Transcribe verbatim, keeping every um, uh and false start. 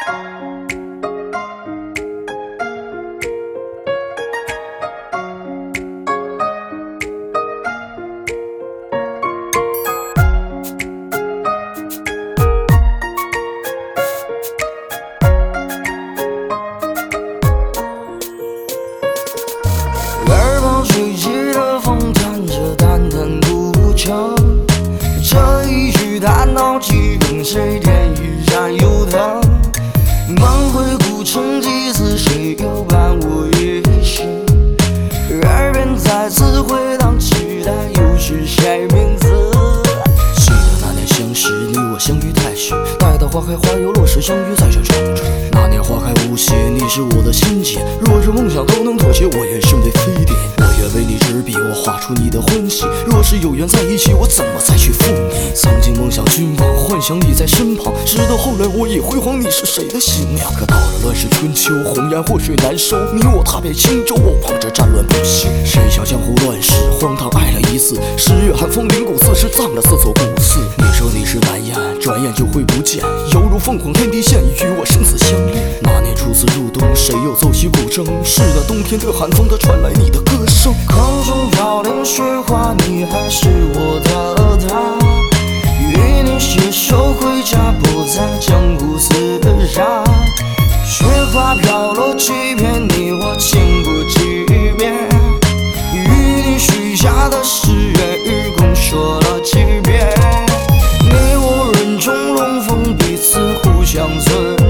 耳旁吹起的风弹着淡淡古筝，这一曲大闹几更，谁添一盏油灯？梦回古城几次，谁又伴我一生？耳边再次回荡，期待又是谁名字？记得那年相识，你我相遇太迟，待到花开花又落时，相遇在这城中。那年花开无谢，你是我的心结。若是梦想都能妥协，我愿身为飞碟。我愿为你执笔，我画出你的欢喜。若是有缘在一起，我怎么再去负你？曾经梦想君王，幻想你在身旁，直到后来我已辉煌，你是谁的新娘？可到了乱世春秋，红颜祸水难收，你我踏遍轻舟，我望着战乱不息。谁想江湖乱世，荒唐爱了一次，十月寒风凛谷，四时葬了四座古寺。你说你是蓝颜，转眼就会不见，犹如凤凰天地线，与我生死相恋。那年初次入冬，谁又奏起古筝？是那冬天的寒风，它传来你的歌声。空中飘零雪花，你还是我的他，与你携手回家，不在江湖厮杀。雪花飘落几片，你我亲过几遍，与你许下的誓言，与共说了几遍。你我人中龙凤，彼此互相尊